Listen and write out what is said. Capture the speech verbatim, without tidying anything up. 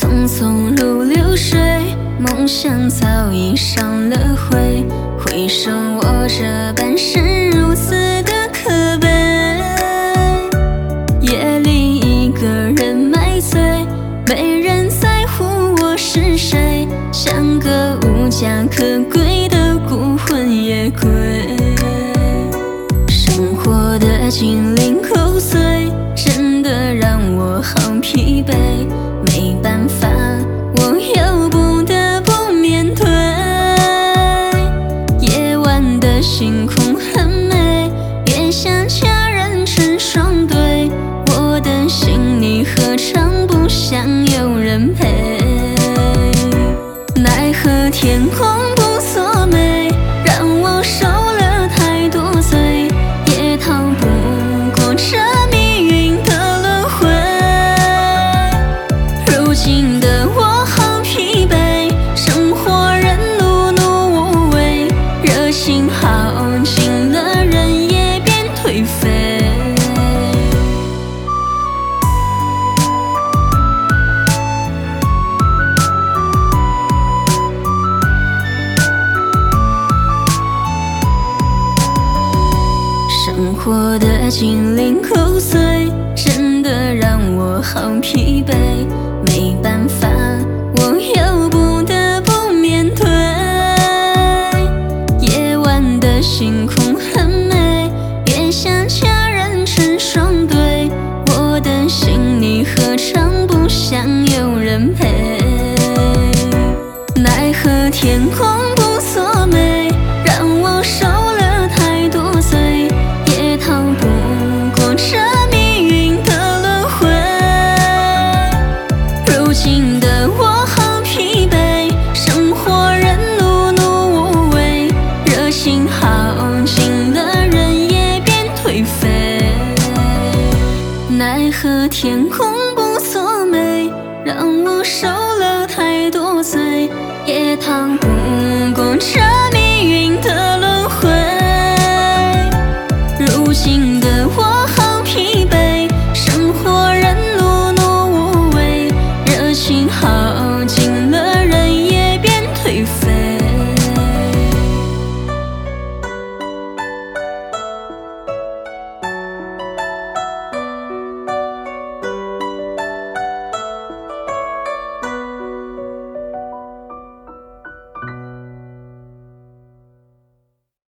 匆匆如流水，梦想早已上了灰。回首我这半生如此的可悲，夜里一个人买醉，没人在乎我是谁，像个无家可归的孤魂野鬼。生活的鸡零狗碎，真的让我好疲惫，没办法，我又不得不面对。夜晚的星空很美，月下佳人成双对，我的心里何尝不想有人陪？奈何天公不作美，让我受了太多罪，也逃不过这命运的轮回。如今的我好疲惫，生活人碌碌无为，热情耗尽了，人也变颓废。生活的鸡零狗碎，真的让我好疲惫，没办法，我又不得不面对。夜晚的星空很美，月下佳人成双对，我的心里何尝不想有人陪？奈何天公不作美，让我受了太多罪，也逃不过这命运的轮回。如今的我好疲惫，生活人碌碌无为，热情耗尽了，人也变颓废。奈何天公不作美，让我受了太多罪，也逃不过这命运的